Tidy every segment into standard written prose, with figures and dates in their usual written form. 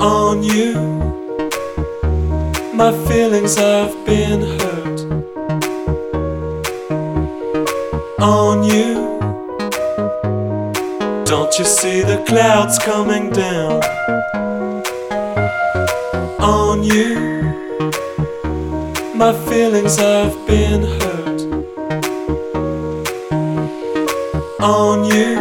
on you. My feelings have been hurt on you. Don't you see the clouds coming down on you? My feelings have been hurt on you.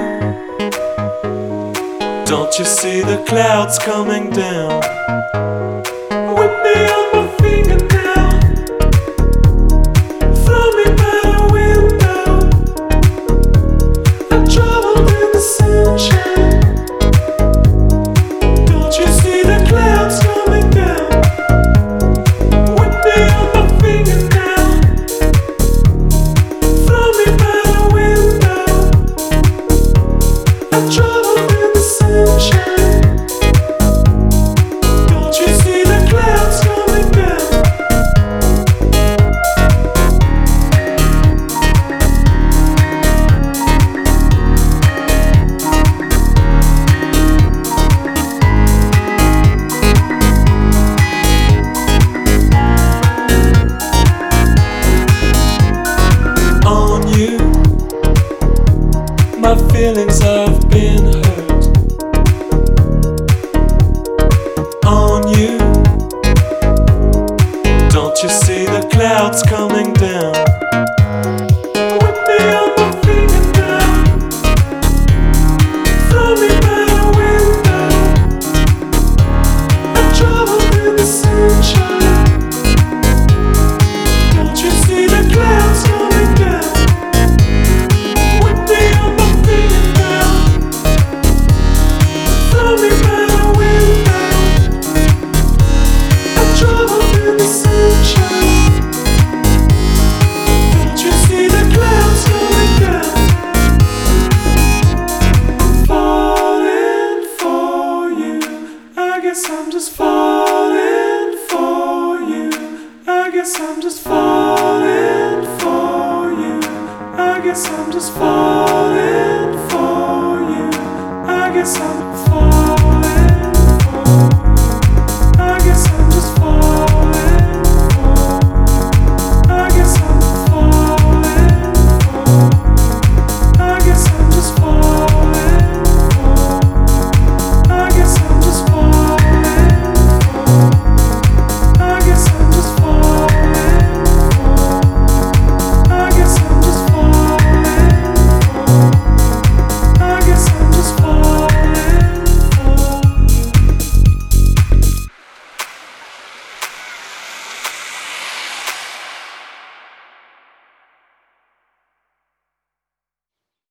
Don't you see the clouds coming down? Whip me on my finger now, throw me by the window. I traveled in the sunshine. Don't you see the clouds coming down? Whip me on my finger now, throw me by the window. I traveled in the sunshine. Don't you see the clouds coming down? On you, my feelings have been hurt on you. Don't you see the clouds coming down? Whip me on my finger now, throw me by the window. I traveled in the sunshine. Don't you see the clouds coming down? Whip me on my finger now, throw me by the window. I traveled in the sunshine. Don't you see the clouds coming down? Falling for you. I guess I'm just falling for you. I guess I'm just falling for you. I guess I'm just falling.